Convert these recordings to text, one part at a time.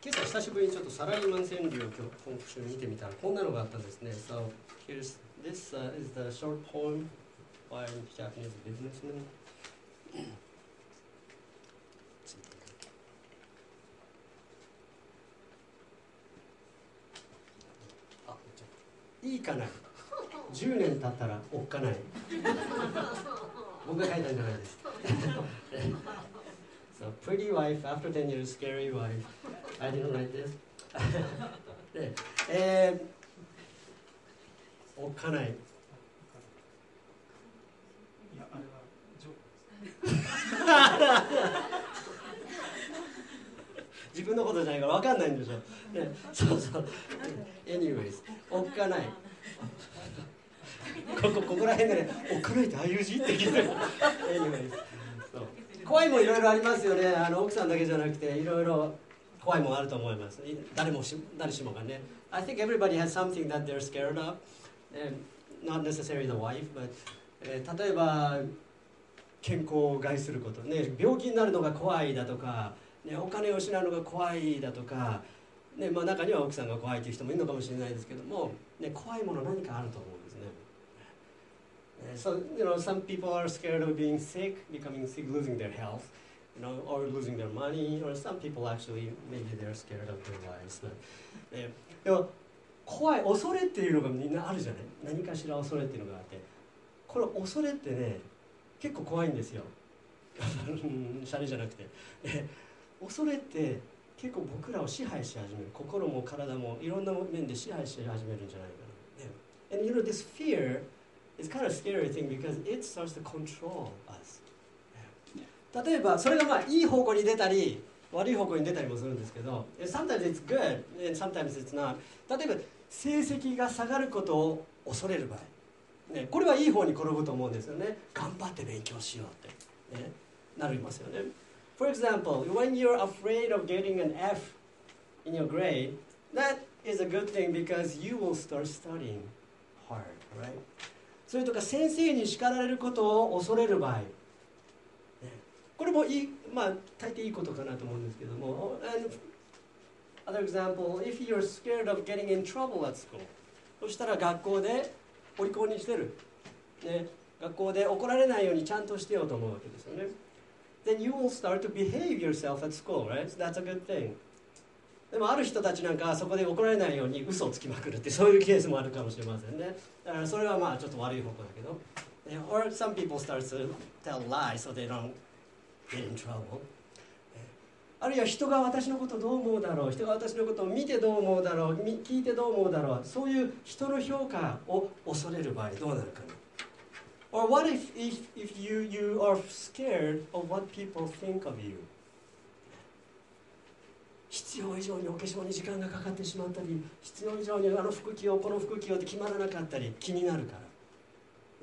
今朝久しぶりにちょっとサラリーマン川柳を今週見てみたらこんなのがあったんですね。So here's this is the short poem by a Japanese businessman. いいかな、10年経ったらおっかない。僕が書いたんじゃないです。So pretty wife after 10 years, scary wife. I didn't write this. で、おっかない。いや、あれはジョーク。自分のことじゃないから分かんないんでしょ。ね、そうそう。Anyways、おっかない。ここら辺でね、おっかないってああいう字って聞いてる。Anyways、そう怖いもいろいろありますよね。奥さんだけじゃなくていろいろ怖いもあると思います。誰しもがね。I think everybody has something that they're scared of. Not necessarily the wife, but、例えば健康を害することね、病気になるのが怖いだとか、ね、お金を失うのが怖いだとか、ね、まあ、中には奥さんが怖いという人もいるのかもしれないですけども、ね、怖いもの何かあると思うんですね。So, some people are scared of being sick, becoming sick, losing their health, or losing their money, or some people actually, maybe they're scared of their lives. でも怖い、恐れっていうのがみんなあるじゃない。何かしら恐れっていうのがあって、これ恐れってね、結構怖いんですよ。シャレじゃなくて。恐れって結構僕らを支配し始める。心も体もいろんな面で支配し始めるんじゃないかな。And this fear is kind of scary thing because it starts to control us. 例えばそれがまあいい方向に出たり悪い方向に出たりもするんですけど、sometimes it's good and sometimes it's not. 例えば成績が下がることを恐れる場合、ね、これはいい方に転ぶと思うんですよね。頑張って勉強しようって、ね、なりますよね。For example, when you're afraid of getting an F in your grade, that is a good thing because you will start studying hard, right? それとか先生に叱られることを恐れる場合、これもいい、まあ大抵いいことかなと思うんですけども。And other example, if you're scared of getting in trouble at school, そしたら学校でお利口にしてる、ね、学校で怒られないようにちゃんとしてようと思うわけですよね。Then you will start to behave yourself at school, right? So that's a good thing. でもある人たちなんかはそこで怒られないように嘘をつきまくるってそういうケースもあるかもしれませんね。だからそれはまあちょっと悪い方向だけど。Or some people start to tell lies so they don't get in trouble. あるいは人が私のことどう思うだろう、人が私のことを見てどう思うだろう、聞いてどう思うだろう、そういう人の評価を恐れる場合どうなるかな。Or what if you are scared of what people think of you? 必要以上にお化粧に時間がかかってしまったり、必要以上にあの服着ようこの服着ようって決まらなかったり気になるから、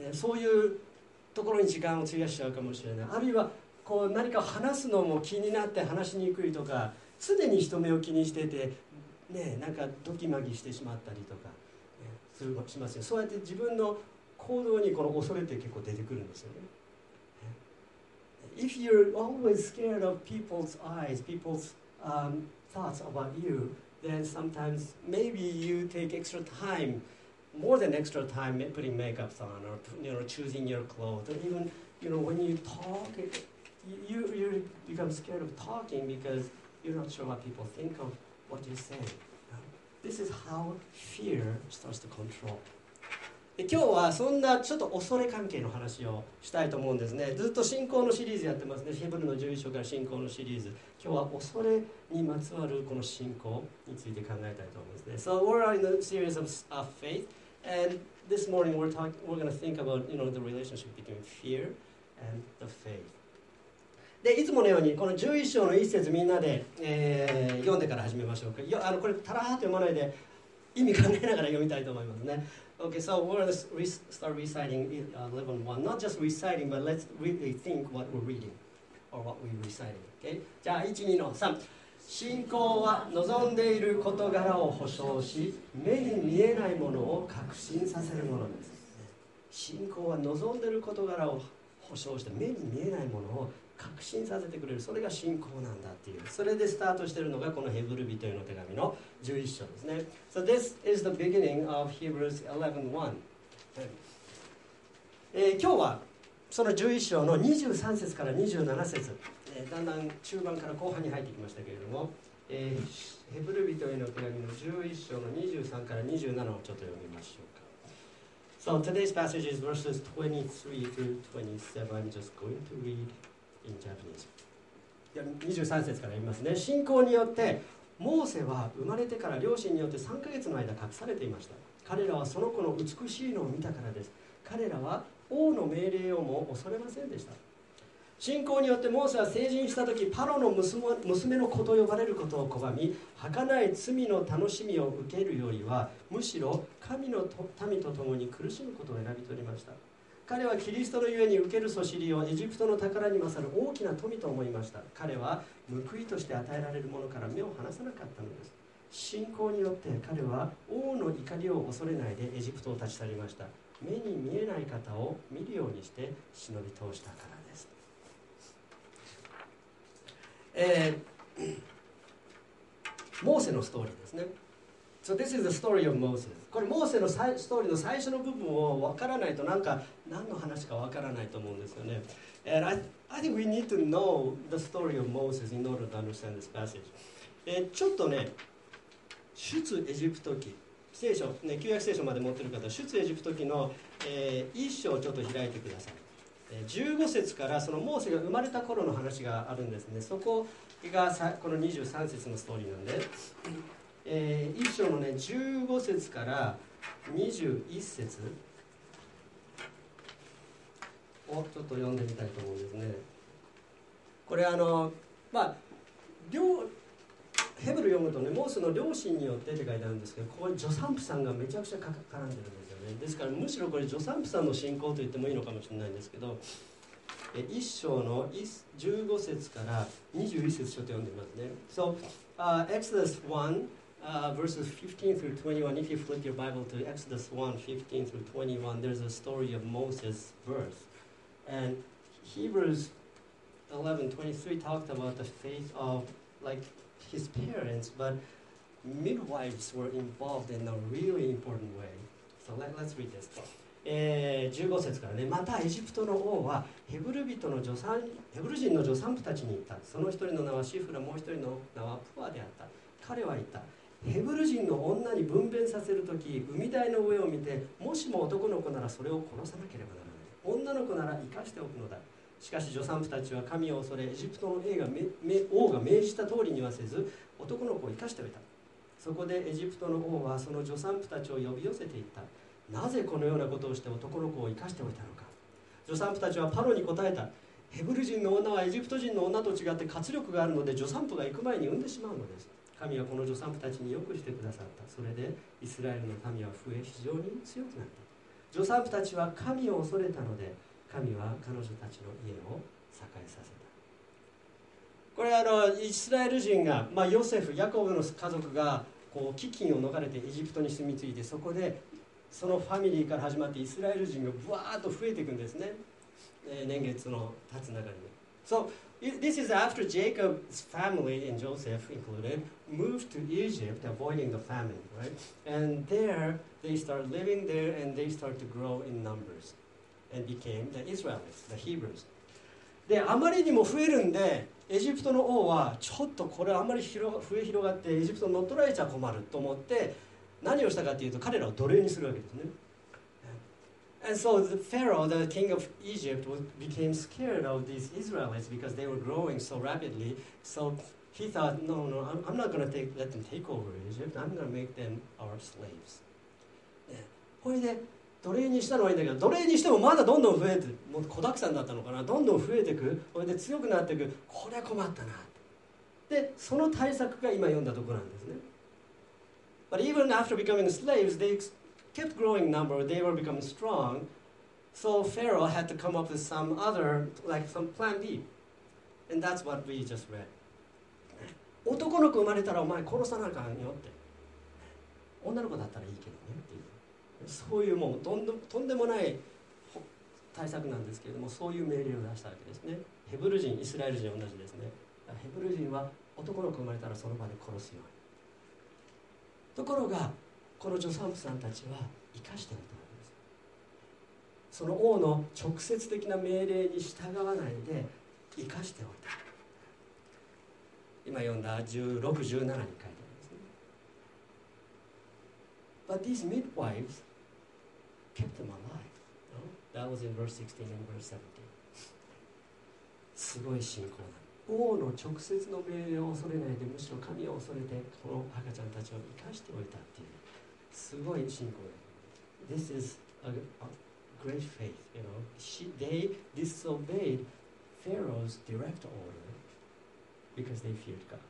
ね、そういうところに時間を費やしちゃうかもしれない。あるいはこう何か話すのも気になって話しにくいとか、常に人目を気にしてて、ね、なんかドキマギしてしまったりとか、ね、しますよ。そうやって自分の行動にこの恐れって結構出てくるんですよね。If you're always scared of people's eyes, people's thoughts about you, then sometimes maybe you take extra time, more than extra time putting makeup on or choosing your clothes, or even when you talk, you become scared of talking because you're not sure what people think of what you say. This is how fear starts to control. 今日はそんなちょっと恐れ関係の話をしたいと思うんですね。ずっと信仰のシリーズやってますね。ヘブルの11章から信仰のシリーズ。今日は恐れにまつわるこの信仰について考えたいと思いますね。So we're in the series of faith, and this morning we're going to think about the relationship between fear and the faith. でいつものようにこの11章の一節みんなで、読んでから始めましょうか。これたらーっと読まないで意味考えながら読みたいと思いますね。Okay, so we're going to start reciting 11:1. Not just reciting, but let's really think what we're reading or what we're reciting. Okay? じゃあ1、2の3。信仰は望んでいる事柄を保証し、目に見えないものを確信させるものです。信仰は望んでいる事柄を保証して、目に見えないものを確信させてくれる、それが信仰なんだっていう、それでスタートしているのがこのヘブル人への手紙の11章ですね。 So this is the beginning of Hebrews 11:1、今日はその11章の23節から27節、だんだん中盤から後半に入ってきましたけれども、ヘブル人への手紙の11章の23から27をちょっと読みましょうか。So today's passage is verses 23 through 27. I'm just going to read in Japanese. 23節から読みますね。信仰によってモーセは生まれてから両親によって3ヶ月の間隠されていました。彼らはその子の美しいのを見たからです。彼らは王の命令をも恐れませんでした。信仰によってモーセは成人した時、パロの娘の子と呼ばれることを拒み、儚い罪の楽しみを受けるよりはむしろ神の民と共に苦しむことを選び取りました。彼はキリストのゆえに受けるそしりをエジプトの宝に勝る大きな富と思いました。彼は報いとして与えられるものから目を離さなかったのです。信仰によって彼は王の怒りを恐れないでエジプトを立ち去りました。目に見えない方を見るようにして忍び通したからです。モーセのストーリーですね。So this is the story of Moses. これモーセのストーリーの最初の部分を分からないと何の話か分からないと思うんですよね。And I think we need to know the story of Moses in order to understand this passage. ちょっとね、出エジプト記聖書、ね、旧約聖書まで持っている方、出エジプト記の、一章をちょっと開いてください。15節からそのモーセが生まれた頃の話があるんですね。そこがこの23節のストーリーなんで、一章のね15節から21節をちょっと読んでみたいと思うんですね。これヘブル読むとね、モーセの両親によってって書いてあるんですけど、ここに助産婦さんがめちゃくちゃ絡んでるんですよね。ですからむしろこれ助産婦さんの信仰と言ってもいいのかもしれないんですけど、一章の15節から21節ちょっと読んでみますね。So, Exodus 1, verses 15 through 21. If you flip your Bible to Exodus 1, 15 through 21, there's a story of Moses' birth. And Hebrews 11:23 talked about the faith of his parents, but midwives were involved in a really important way. So let's read this. 15節からね、またエジプトの王はヘブル人のヘブル人の助産婦たちに言った。その一人の名はシフラ、もう一人の名はプアであった。彼は言った。ヘブル人の女に分娩させるとき、海台の上を見て、もしも男の子ならそれを殺さなければならない。女の子なら生かしておくのだ。しかし助産婦たちは神を恐れ、エジプトの王が命じた通りにはせず、男の子を生かしておいた。そこでエジプトの王はその助産婦たちを呼び寄せていった。なぜこのようなことをして男の子を生かしておいたのか。助産婦たちはパロに答えた。ヘブル人の女はエジプト人の女と違って活力があるので、助産婦が行く前に産んでしまうのです。神はこの助産婦たちによくしてくださった。それでイスラエルの民は増え、非常に強くなった。助産婦たちは神を恐れたので、神は彼女たちの家を栄えさせた。これイスラエル人が、ヨセフ、ヤコブの家族がこう飢饉を逃れてエジプトに住み着いて、そこでそのファミリーから始まってイスラエル人がブワーッと増えていくんですね、年月の経つ中に。So this is after Jacob's family and Joseph included moved to Egypt, avoiding the famine, right? And there they start living there, and they start to grow in numbers and became the Israelites, the Hebrews. で、あまりにも増えるんで、エジプトの王はちょっとこれあんまり増え広がってエジプトに乗っ取られちゃ困ると思って、何をしたかというと、彼らを奴隷にするわけですね。And so the Pharaoh, the king of Egypt, became scared of these Israelites because they were growing so rapidly. So he thought, no, I'm not going to let them take over Egypt. I'm going to make them our slaves. これで奴隷にしたのはいいんだけど、奴隷にしてもまだどんどん増えて、もう子だくさんだったのかな、どんどん増えていく。これで強くなっていく。これは困ったな。で、その対策が今読んだところなんですね。But even after becoming slaves, they kept growing in number. They were becoming strong. So Pharaoh had to come up with some other, some plan B. And that's what we just read. 男の子生まれたらお前殺さなあかんよって。女の子だったらいいけどねっていう。そういうもうとんでもない対策なんですけれども、そういう命令を出したわけですね。ヘブル人、イスラエル人は同じですね。ヘブル人は男の子生まれたらその場で殺すように。ところがこの助産婦さんたちは生かしておいたわけです。その王の直接的な命令に従わないで生かしておいた。今読んだ16、17に書いてあるんですね。But these midwives kept them alive. No? That was in verse 16 and verse 17. すごい信仰だ。王の直接の命令を恐れないで、むしろ神を恐れてこの赤ちゃんたちを生かしておいたっていうすごい信仰だ。This is a great faith, you know. They disobeyed Pharaoh's direct order because they feared God.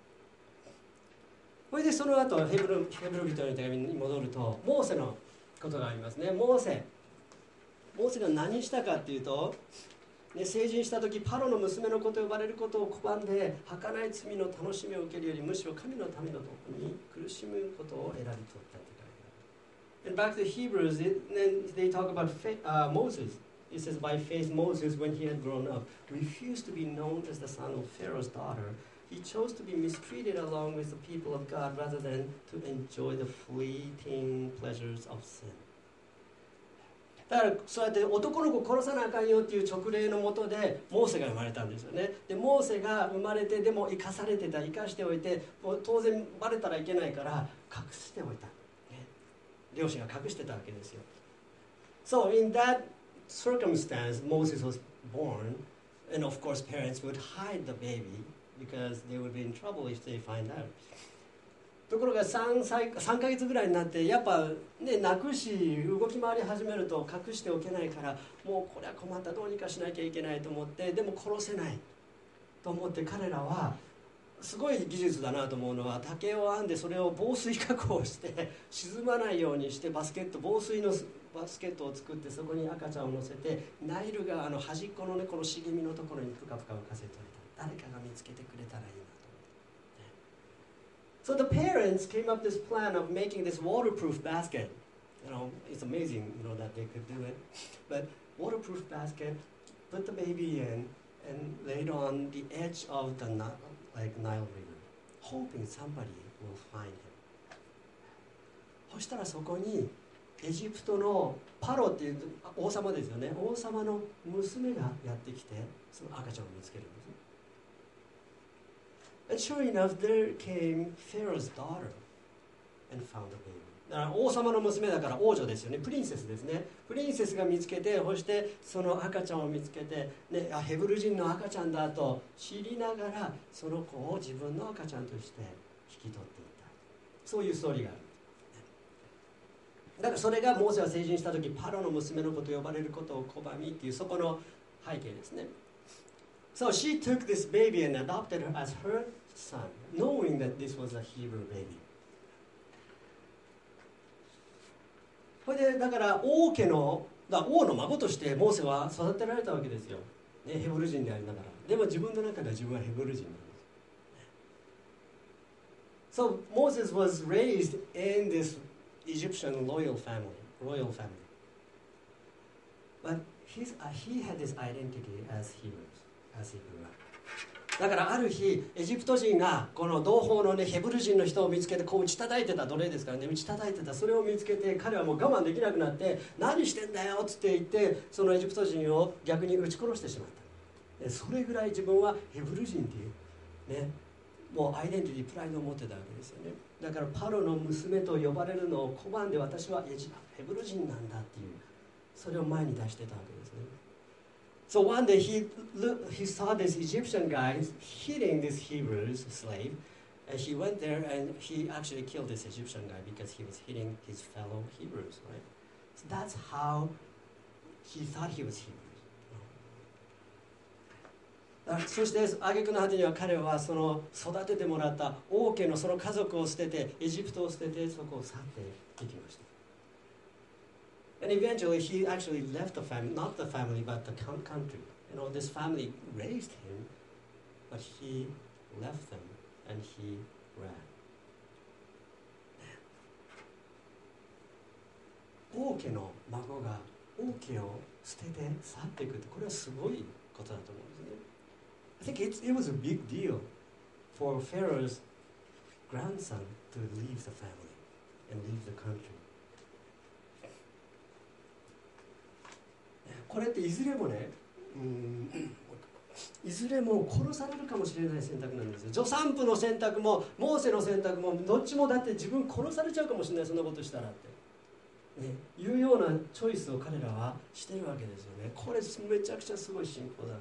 それでその後ヘブル人の手紙に戻ると、モーセのことがありますね。モーセが何したかっていうと、ね、成人した時パロの娘の子と呼ばれることを拒んで、儚い罪の楽しみを受けるよりむしろ神の民のところに苦しむことを選び取ったって書いてある。And back to Hebrews, then they talk about Moses. It says, by faith Moses, when he had grown up, refused to be known as the son of Pharaoh's daughter. He chose to be mistreated along with the people of God rather than to enjoy the fleeting pleasures of sin. だからそうやって男の子殺さなあかんよっていう勅令のもとでモーセが生まれたんですよね。でモーセが生まれて、でも生かされてた、生かしておいて、もう当然バレたらいけないから隠しておいた、ね、両親が隠してたわけですよ。So in that circumstance, Moses was born, and of course parents would hide the baby because they would be in trouble if they find out. ところが3ヶ月ぐらいになって、やっぱね、泣くし動き回り始めると隠しておけないから、もうこれは困った、どうにかしなきゃいけないと思って、でも殺せないと思って、彼らはすごい技術だなと思うのは、竹を編んでそれを防水加工して沈まないようにして、防水のバスケットを作って、そこに赤ちゃんを乗せて、ナイル川の端っこのね、この茂みのところにぷかぷか浮かせておいた。誰かが見つけてくれたらいいな。So the parents came up with this plan of making this waterproof basket. You know, it's amazing, you know, that they could do it. But waterproof basket, put the baby in, and laid on the edge of the Nile River, hoping somebody will find him. そしたらそこにエジプトのパロっていう王様ですよね。王様の娘がやってきて、その赤ちゃんを見つけるんです。And sure enough, there came Pharaoh's daughter and found the baby. だから王様の娘だから王女ですよね。プリンセスですね。プリンセスが見つけて、そしてその赤ちゃんを見つけて、ね、ヘブル人の赤ちゃんだと知りながら、その子を自分の赤ちゃんとして引き取っていった。そういうストーリーがある。だからそれがモーセが成人した時、パロの娘の子と呼ばれることを拒みっていう、そこの背景ですね。So she took this baby and adopted her as her son, knowing that this was a Hebrew baby. それでだから王の孫としてモーセは育てられたわけですよ、ね、ヘブル人でありながら。でも自分の中では自分はヘブル人なんです。So Moses was raised in this Egyptian royal family. But he had this identity as Hebrew.だからある日エジプト人がこの同胞のねヘブル人の人を見つけて、こう打ち叩いてた、奴隷ですからね、打ち叩いてた。それを見つけて彼はもう我慢できなくなって、何してんだよっつって言って、そのエジプト人を逆に撃ち殺してしまった。それぐらい自分はヘブル人っていうね、もうアイデンティティ、プライドを持ってたわけですよね。だからパロの娘と呼ばれるのを拒んで、私はヘブル人なんだっていう、それを前に出してたわけですね。So one day he saw this Egyptian guy hitting this Hebrew slave, and he went there and he actually killed this Egyptian guy because he was hitting his fellow Hebrews, right? So that's how he thought he was Hebrew. そして挙句の果てには彼はその育ててもらった王家のその家族を捨てて、エジプトを捨てて、そこを去っていきました。And eventually he actually left the family, not the family but the country. You know, this family raised him, but he left them and he ran. 王家の孫が王家を捨てて去っていくって、これはすごいことだと思うんですね。I think it was a big deal for Pharaoh's grandson to leave the family and leave the country. これっていずれもね、いずれも殺されるかもしれない選択なんですよ。助産婦の選択もモーセの選択もどっちも、だって自分殺されちゃうかもしれない、そんなことしたらって、ね、いうようなチョイスを彼らはしてるわけですよね。これめちゃくちゃすごい信仰だな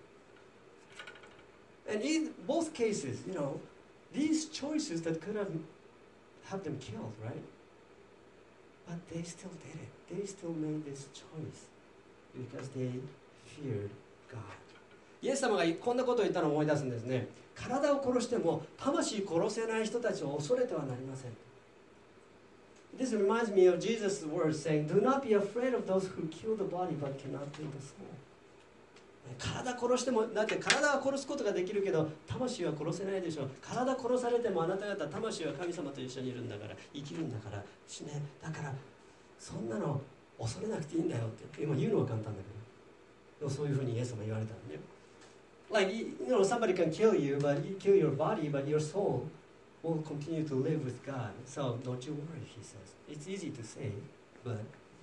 と。And in both cases, you know, these choices that could have them killed, right? But they still did it. They still made this choice because they feared God. イエス様がこんなことを言ったのを思い出すんですね。体を殺しても魂殺せない人たちを恐れてはなりません。This reminds me of Jesus' words saying, "Do not be afraid of those who kill the body but cannot kill the soul." 体殺しても、だって体は殺すことができるけど魂は殺せないでしょう。体殺されてもあなた方魂は神様と一緒にいるんだから、生きるんだから、だからそんなの恐れなくていいんだよって今言うのは簡単だけど、でもそういうふうにイエス様言われたんだよ。Like, you know, somebody can kill you, but you kill your body, but your soul will continue to live with God. So don't you worry, he says. It's easy to say, but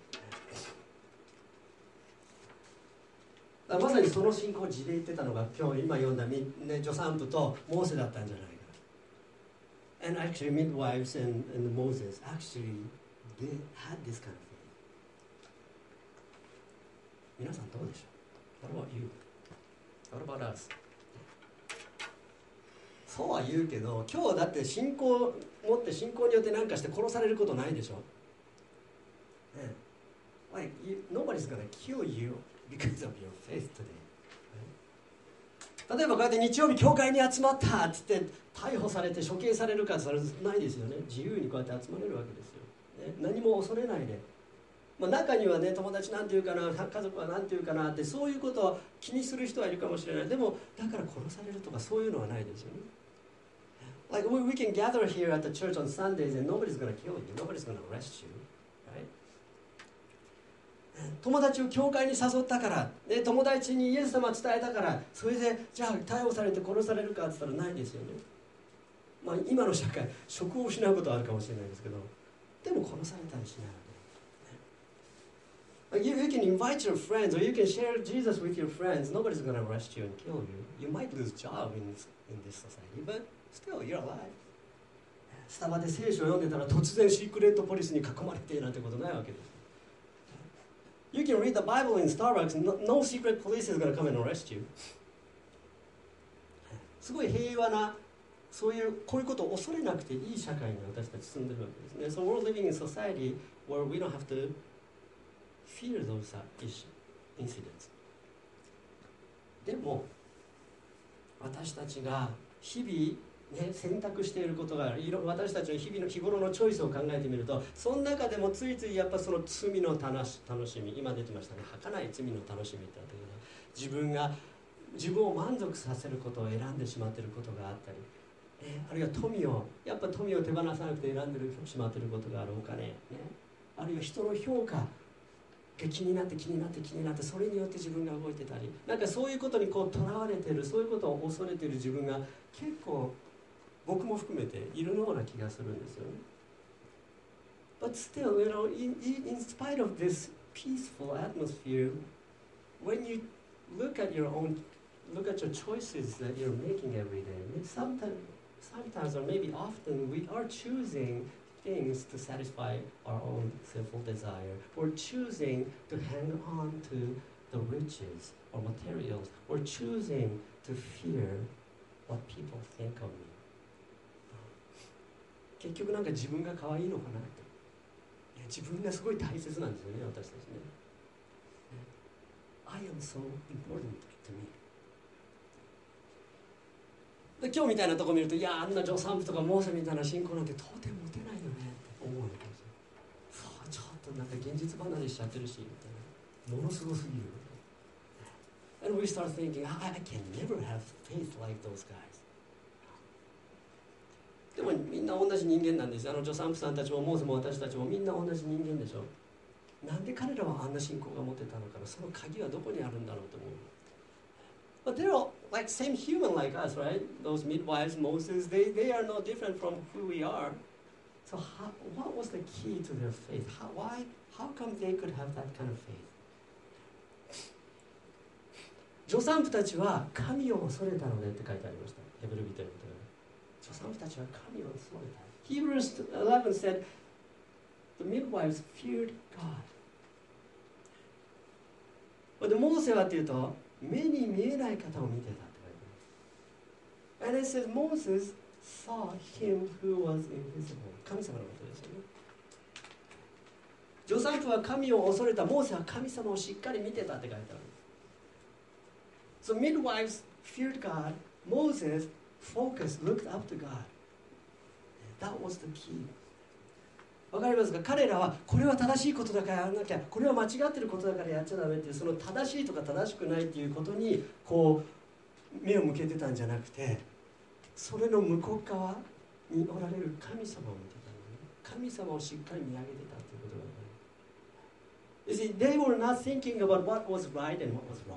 まさにその信仰地で言ってたのが今読んだ、ね、助産婦とモーセだったんじゃないか。And actually midwives and Moses actually they had this kind of faith. 皆さんどうでしょう？ What about you? What about us? そうは言うけど、今日だって信仰を持って信仰によって何かして殺されることないでしょ、ね、Like, nobody's gonna kill you because of your faith today. 例えばこうやって日曜日教会に集まったって言って逮捕されて処刑されるかそれないですよね。自由にこうやって集まれるわけですよ、ね、何も恐れないで、中にはね、友達なんていうかな、家族はなんていうかなってそういうことを気にする人はいるかもしれない。でもだから殺されるとかそういうのはないですよね。Like we can gather here at the church on Sundays and nobody's gonna kill you, nobody's gonna arrest you, right? 友達を教会に誘ったから、ね、友達にイエス様伝えたから、それでじゃあ逮捕されて殺されるかって言ったらないですよね。今の社会、職を失うことはあるかもしれないですけど、でも殺されたりしないわけ。You can invite your friends or you can share Jesus with your friends. Nobody's going to arrest you and kill you. You might lose job in this society, but still you're alive. スタバで聖書を読んでたら突然シークレットポリスに囲まれてなんてことないわけです。You can read the Bible in Starbucks. No secret police is going to come and arrest you. すごい平和な、そういうこういうことを恐れなくていい社会に私たち住んでるわけですね。So we're living in a society where we don't have to fear those incidents. でも私たちが日々ね、選択していることがある。私たちの日頃のチョイスを考えてみると、その中でもついついやっぱその罪の楽しみ、今出てましたね、儚い罪の楽しみってあったけど、自分を満足させることを選んでしまっていることがあったり、あるいはやっぱ富を手放さなくて選んでしまっていることがある。お金、ね、あるいは人の評価が気になってそれによって自分が動いてたり、なんかそういうことにこうとらわれている、そういうことを恐れている自分が結構僕も含めているような気がするんですよね。But still, you know, in spite of this peaceful atmosphere, when you look at your choices that you're making every day, sometimes or maybe often we are choosing things to satisfy our own sinful desire. We're choosing to hang on to the riches or materials. We're choosing to fear what people think of me. 結局なんか自分が可愛いのかなって、自分がすごい大切なんですよね、私たちね。I am so important to me. で今日みたいなとこ見ると、いやあんな助産婦とかモーセみたいな信仰なんて到底持てないよねって思うわけですよ。そうちょっとなんか現実離れしちゃってるしみたいな、ものすごすぎる。And we start thinking, I can never have faith like those guys. でもみんな同じ人間なんですよ。助産婦さんたちもモーセも私たちもみんな同じ人間でしょ。 なんで彼らはあんな信仰が持てたのかな、その鍵はどこにあるんだろうと思う。But they're all like same human like us, right? Those midwives, Moses, they are no different from who we are. So what was the key to their faith? How come they could have that kind of faith? 助産婦たちは神を恐れたのでって書いてありました。ヘブル人のことで。助産婦たちは神を恐れた。Hebrews 11 said, the midwives feared God. でモーセはっていうと目に見えない方を見てたって書いてある。And it says Moses saw him who was invisible. 神様のことですよね。助産婦は神を恐れた。モーセは神様をしっかり見てたって書いてある。So midwives feared God. Moses focused, looked up to God. That was the key. わかりますか？彼らはこれは正しいことだからやらなきゃ、これは間違ってることだからやっちゃダメっていう、その正しいとか正しくないっていうことにこう目を向けてたんじゃなくて、それの向こう側におられる神様を見てたのね。神様をしっかり見上げてたっていうことが分かる。You see, they were not thinking about what was right and what was wrong.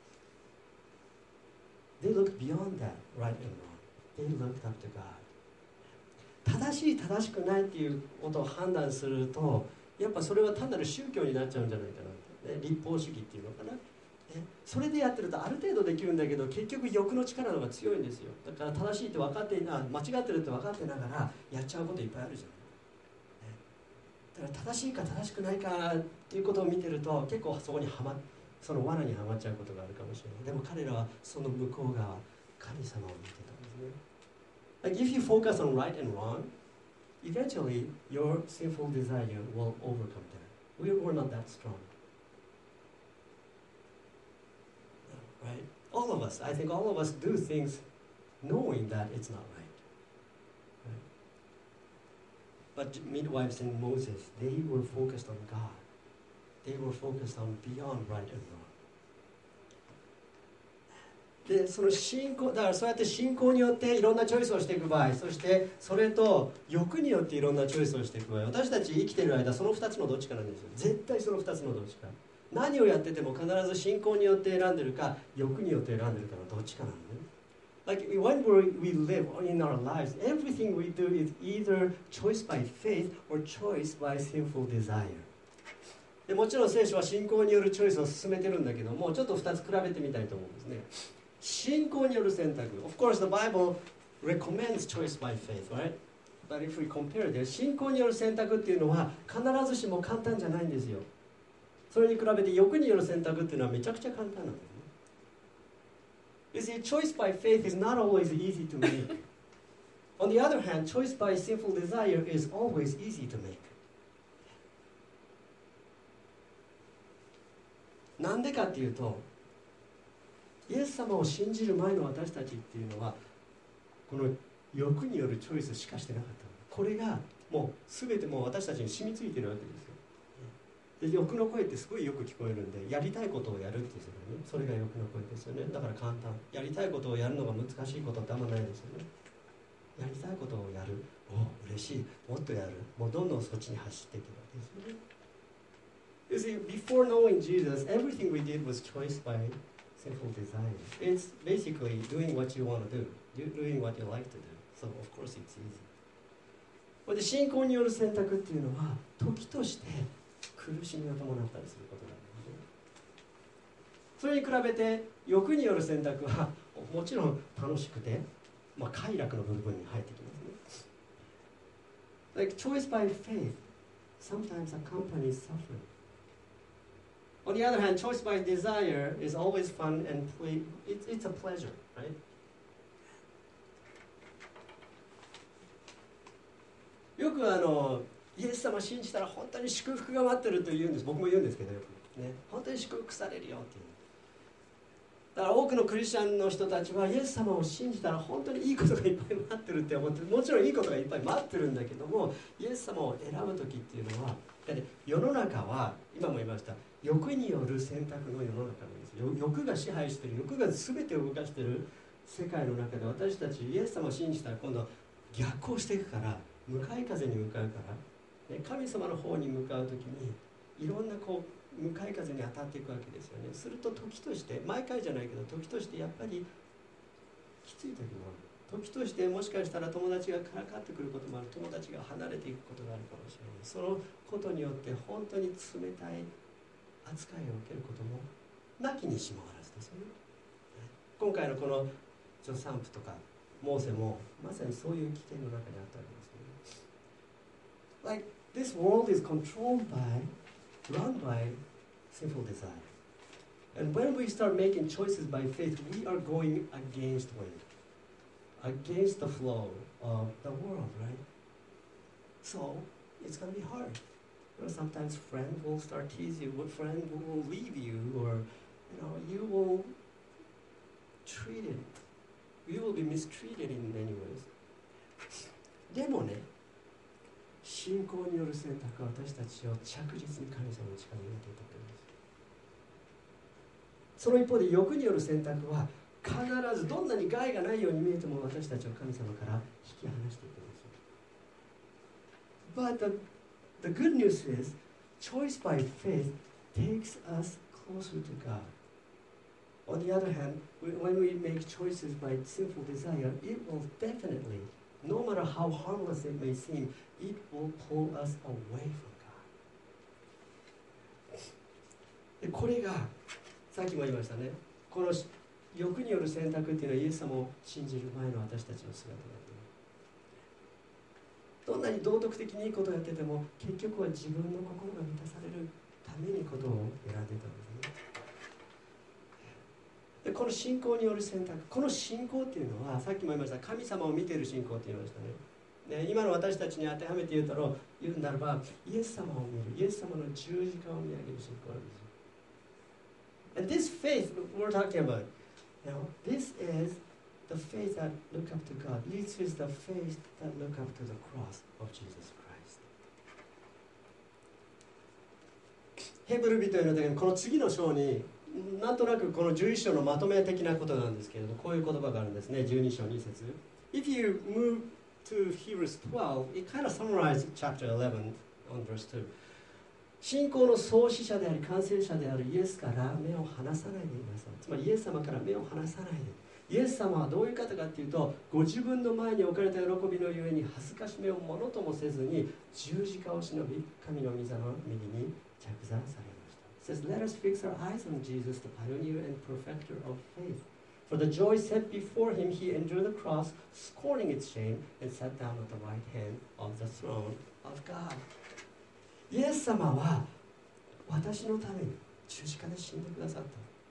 They looked beyond that, right and wrong. They looked up to God. 正しい正しくないっていうことを判断すると、やっぱそれは単なる宗教になっちゃうんじゃないかな、ね、立法主義っていうのかな、ね、それでやってるとある程度できるんだけど、結局欲の力の方が強いんですよ。だから正しいって分かって間違ってるって分かってながらやっちゃうこといっぱいあるじゃん、ね、だから正しいか正しくないかっていうことを見てると結構そこにその罠にはまっちゃうことがあるかもしれない。でも彼らはその向こう側、神様を見てたんですね。Like if you focus on right and wrong, eventually your sinful desire will overcome that. We're not that strong. Right? All of us, I think all of us do things knowing that it's not right. Right? But midwives and Moses, they were focused on God. They were focused on beyond right and wrong. でその信仰だから、そうやって信仰によっていろんなチョイスをしていく場合、そしてそれと欲によっていろんなチョイスをしていく場合、私たち生きている間その2つのどっちかなんですよ。絶対その2つのどっちか。何をやってても必ず信仰によって選んでるか欲によって選んでるかのどっちかなんで、ね、Like when we live in our lives, everything we do is either choice by faith or choice by sinful desire. でもちろん聖書は信仰によるチョイスを進めてるんだけども、ちょっと2つ比べてみたいと思うんですね。信仰による選択。Of course, the Bible recommends choice by faith, right? But if we compare this, 信仰による選択っていうのは必ずしも簡単じゃないんですよ。それに比べて欲による選択っていうのはめちゃくちゃ簡単なんですね。You see, choice by faith is not always easy to make. On the other hand, choice by sinful desire is always easy to make. なんでかっていうと、イエス様を信じる前の私たちっていうのはこの欲によるチョイスしかしてなかった。これがもう全てもう私たちに染みついてるわけですよ。で欲の声ってすごいよく聞こえるんで、やりたいことをやるっていう、ね、それが欲の声ですよね。だから簡単。やりたいことをやるのが難しいことってあんまないですよね。やりたいことをやる、お嬉しい、もっとやる、もうどんどんそっちに走っていけばいいですよね。You see, before knowing Jesus, everything we did was choice by sinful desire. It's basically doing what you want to do, doing what you like to do. So of course it's easy. これで信仰による選択っていうのは時として苦しみを伴ったりすることなんですね。それに比べて欲による選択はもちろん楽しくて、快楽の部分に入ってきますね。Like choice by faith sometimes accompanies suffering.On the other hand, choice by desire is always fun and play. It's a pleasure, right? よくイエス様を信じたら本当に祝福が待ってると言うんです。僕も言うんですけどよくね、本当に祝福されるよっていう。だから多くのクリスチャンの人たちはイエス様を信じたら本当にいいことがいっぱい待ってるって思って、もちろんいいことがいっぱい待ってるんだけども、イエス様を選ぶ時っていうのは世の中は今も言いました、欲による選択の世の中なんですよ。欲が支配している、欲が全てを動かしている世界の中で、私たちイエス様を信じたら今度逆行していくから、向かい風に向かうから、ね、神様の方に向かう時にいろんなこう向かい風に当たっていくわけですよね。すると時として毎回じゃないけど時としてやっぱりきつい時もある。時としてもしかしたら友達がからかってくることもある。友達が離れていくことがあるかもしれない。そのことによって本当に冷たい扱いを受けることもなきにしもあらずですよね。今回のこの助産婦とかモーセもまさにそういう危険の中にあったわけですよね。Like this world is controlled by, run by sinful desire. And when we start making choices by faith, we are going against the flow of the world, right? So it's going to be hard. Sometimes friends will start teasing you, friend will leave you, or you will be mistreated in many ways. でもね、信仰による選択は私たちを着実に神様の力に入れていたというんです。その一方で欲による選択は必ずどんなに害がないように見えても私たちを神様から引き離していくんですよ。But the good news is, choice by faith takes us closer to God. On the other hand, when we make choices by sinful desire, it will definitely, no matter how harmless it may seem, it will pull us away from God. でこれがさっきも言いましたね。この欲による選択っていうのはイエス様を信じる前の私たちの姿だと。どんなに道徳的にいいことをやってても結局は自分の心が満たされるためにことを選んでたんですね。でこの信仰による選択、この信仰っていうのはさっきも言いました神様を見ている信仰って言いましたね。今の私たちに当てはめて言うならばイエス様を見る、イエス様の十字架を見上げる信仰なんですよ。And this faith we're talking about, this is the faith that look up to God. This is the faith that look up to the cross of Jesus Christ. ヘブル人への手紙、この次の章になんとなくこの11章のまとめ的なことなんですけれども、こういう言葉があるんですね。12章2節。If you move to Hebrews 12, it kind of summarizes chapter 11 on verse 2. 信仰の創始者であり完成者であるイエスから目を離さないでいます。つまりイエス様から目を離さないで。イエス様はどういう方かというと、ご自分の前に置かれた喜びのゆえに恥ずかしめをものともせずに十字架を忍び神の御座の右に着座されました。It says, Let us fix our eyes on Jesus, the pioneer and perfecter of faith. For the joy set before him, he endured the cross, scorning its shame, and sat down at the right hand of the throne of God. イエス様は私のために十字架で死んでくださった。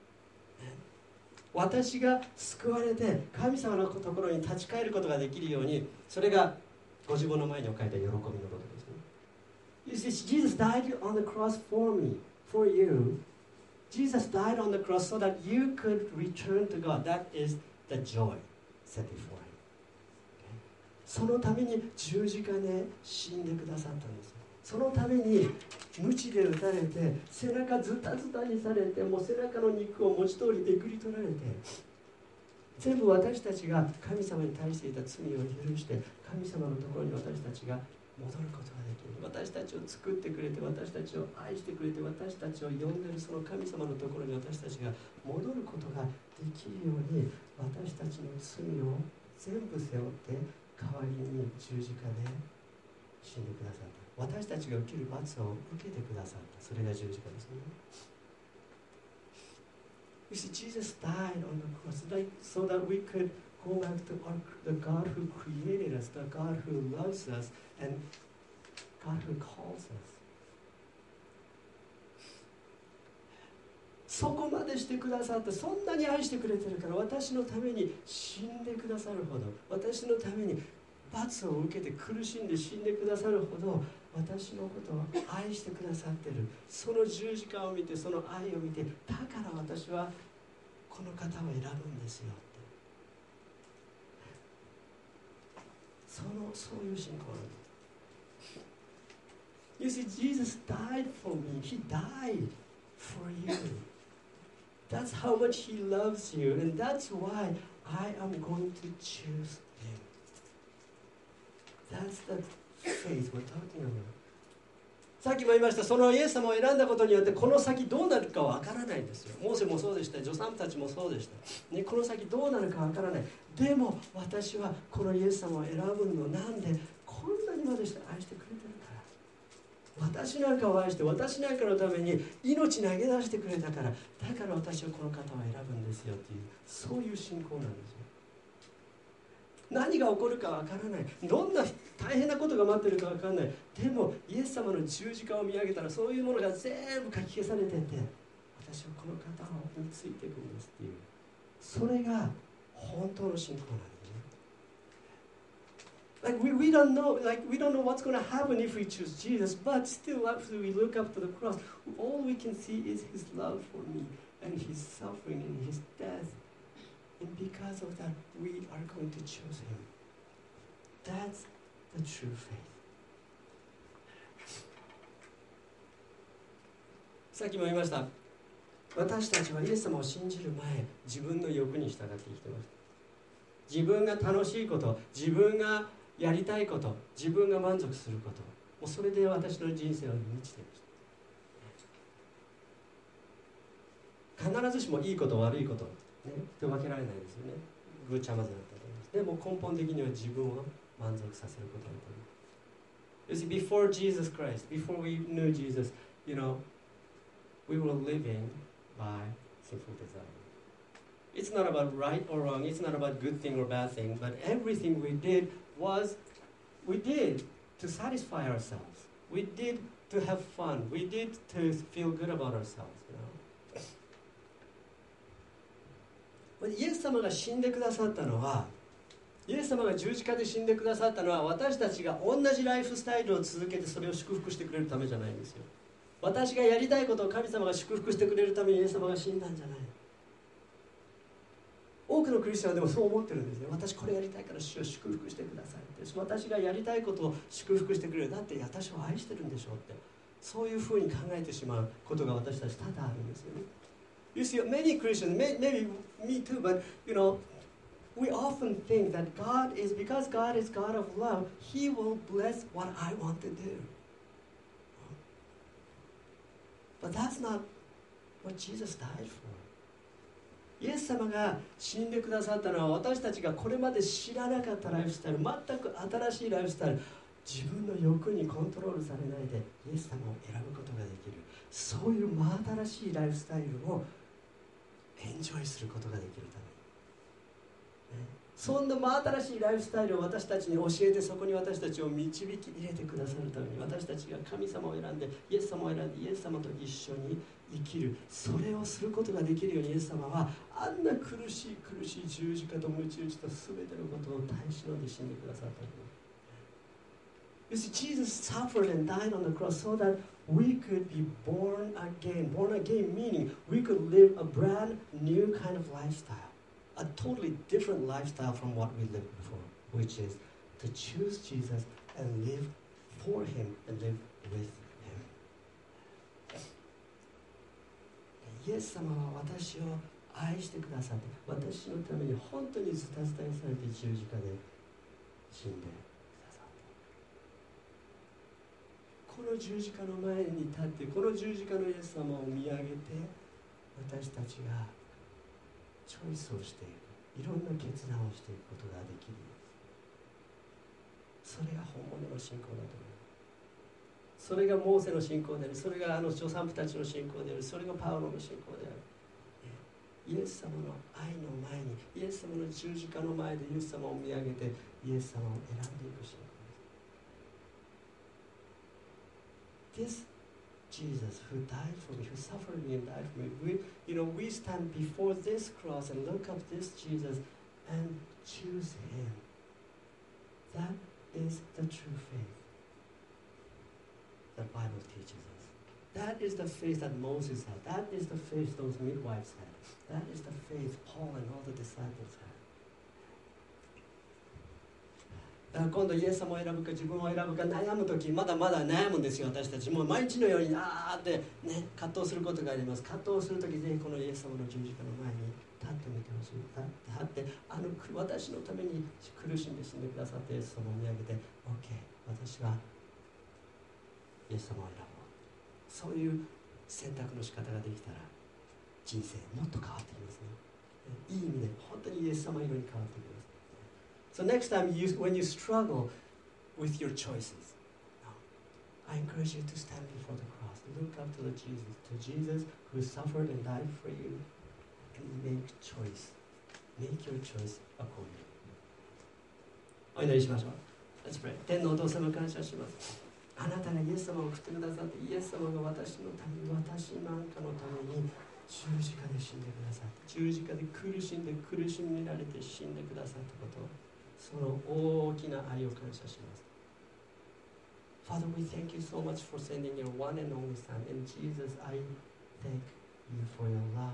私が救われて神様のところに立ち返ることができるように、それがご自分の前に置かれた喜びのことですね。You see, Jesus died on the cross for me, for you. Jesus died on the cross so that you could return to God. That is the joy set before him. そのために十字架で死んでくださったんです。そのために鞭で打たれて背中ズタズタにされて、もう背中の肉を文字通りえぐり取られて、全部私たちが神様に対していた罪を許して神様のところに私たちが戻ることができる。私たちを作ってくれて、私たちを愛してくれて、私たちを呼んでいるその神様のところに私たちが戻ることができるように、私たちの罪を全部背負って代わりに十字架で死んでくださった。私たちが受ける罰を受けてくださった。それが十字架ですね。You see, Jesus died on the cross so that we could go back to the God who created us, the God who loves us, and God who calls us. そこまでしてくださって、そんなに愛してくれてるから、私のために死んでくださるほど、私のために罰を受けて苦しんで死んでくださるほど、私のことを愛してくださっている。その十字架を見て、その愛を見て、だから私はこの方を選ぶんですよって、そういう信仰なんです。You see, Jesus died for me. He died for you. That's how much he loves you, and that's why I am going to choose him. That's the faith we're talking about. さっきも言いました、そのイエス様を選んだことによってこの先どうなるかわからないんですよ。モーセもそうでした、助産婦たちもそうでした、ね、この先どうなるかわからない。でも私はこのイエス様を選ぶのなんで、こんなにまでして愛してくれてるから、私なんかを愛して私なんかのために命投げ出してくれたから、だから私はこの方を選ぶんですよっていう、そういう信仰なんですよ。何が起こるかわからない、どんな大変なことが待ってるかわからない。でもイエス様の十字架を見上げたら、そういうものが全部書き消されてて、私はこの方についていくんですっていう、それが本当の信仰なんですね。Like we don't know, like we don't know what's going to happen if we choose Jesus, but still after we look up to the cross, all we can see is His love for me and His suffering and His death.And because of that, we are going to choose Him. That's the true faith. さっきも言いました。私たちはイエス様を信じる前、自分の欲に従って生きています。自分が楽しいこと、自分がやりたいこと、自分が満足すること、もうそれで私の人生は満ちていました。必ずしもいいこと悪いことね、って分けられないですよね。ぐちゃ混ぜだったと思います。でも根本的には自分を満足させることだと思います。You see, before Jesus Christ, before we knew Jesus, you know, we were living by sinful desire. It's not about right or wrong. It's not about good thing or bad thing. But everything we did to satisfy ourselves. We did to have fun. We did to feel good about ourselves. You know?イエス様が死んでくださったのは、イエス様が十字架で死んでくださったのは、私たちが同じライフスタイルを続けてそれを祝福してくれるためじゃないんですよ。私がやりたいことを神様が祝福してくれるためにイエス様が死んだんじゃない。多くのクリスチャンでもそう思ってるんですね。私これやりたいから主を祝福してくださいって、私がやりたいことを祝福してくれる、だって私を愛してるんでしょうって、そういうふうに考えてしまうことが私たち多々あるんですよね。You see, many Christians, maybe me too, but you know, we often think that because God is God of love, He will bless what I want to do. But that's not what Jesus died for. イエス様が死んでくださったのは、私たちがこれまで知らなかったライフスタイル、全く新しいライフスタイル、自分の欲にコントロールされないでイエス様を選ぶことができる、そういう真新しいライフスタイルをエンジョイすることができるために、そんな真新しいライフスタイルを私たちに教えて、そこに私たちを導き入れてくださるために、私たちが神様を選んでイエス様を選んでイエス様と一緒に生きる、それをすることができるように、イエス様はあんな苦しい十字架と鞭打ちと全てのことを耐え忍んで死んでくださったのに。You see, Jesus suffered and died on the cross so that we could be born again. Born again meaning we could live a brand new kind of lifestyle. A totally different lifestyle from what we lived before, which is to choose Jesus and live for Him and live with Him. イエス様は私を愛してくださって、私のために本当にズタズタにされて十字架で死んでこの十字架の前に立って、この十字架のイエス様を見上げて、私たちがチョイスをしていく、いろんな決断をしていくことができる。それが本物の信仰だと思います。それがモーセの信仰である、それが助産婦たちの信仰である、それがパウロの信仰である。イエス様の愛の前に、イエス様の十字架の前でイエス様を見上げて、イエス様を選んでいく信仰。This Jesus who died for me, who suffered me and died for me, we stand before this cross and look up this Jesus and choose Him. That is the true faith the Bible teaches us. That is the faith that Moses had. That is the faith those midwives had. That is the faith Paul and all the disciples had.だから今度イエス様を選ぶか自分を選ぶか悩むとき、まだまだ悩むんですよ。私たちもう毎日のようにって、ね、葛藤することがあります。葛藤するとき、ぜひこのイエス様の十字架の前に立ってみてほしい。立って私のために苦しんで死んでくださってイエス様を見上げて OK、 私はイエス様を選ぶ。 そういう選択の仕方ができたら人生もっと変わってきますね。いい意味で本当にイエス様色に変わってきます。So next time when you struggle with your choices, I encourage you to stand before the cross. Look up to Jesus who suffered and died for you, and make choice. Make your choice accordingly. お祈りしましょう。Let's pray. 天のお父様感謝します。あなたがイエス様を送ってくださって、イエス様が私のために、私なんかのために十字架で死んでくださって、十字架で苦しんで苦しめられて死んでくださったこと、その大きな愛を感謝します。Father, we thank you so much for sending your one and only Son. And Jesus, I thank you for your love.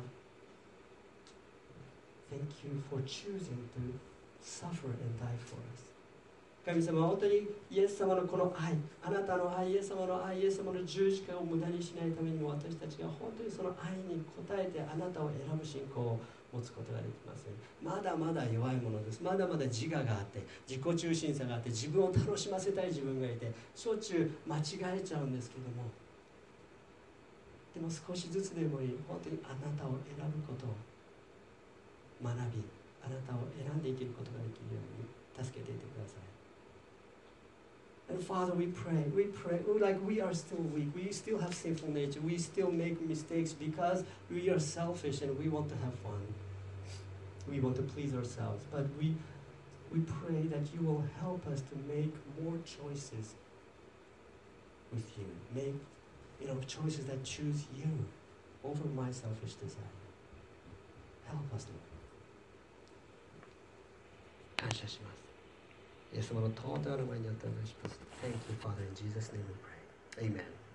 Thank you for choosing to suffer and die for us. 神様は本当にイエス様のこの愛、あなたの愛、イエス様の愛、イエス様の十字架を無駄にしないためにも、私たちが本当にその愛に応えてあなたを選ぶ信仰を持つことができます。まだまだ弱いものです。まだまだ自我があって、自己中心さがあって、自分を楽しませたい自分がいて、しょっちゅう間違えちゃうんですけども、でも少しずつでもいい、本当にあなたを選ぶことを学び、あなたを選んで生きることができるように助けていてください。And Father, we pray, like we are still weak, we still have sinful nature, we still make mistakes because we are selfish and we want to have fun. We want to please ourselves, but we pray that you will help us to make more choices with you. Make, choices that choose you over my selfish desire. Help us, Lord. 感謝します。イエス様の尊い名前によってお願いします。Thank you, Father. In Jesus' name we pray. Amen.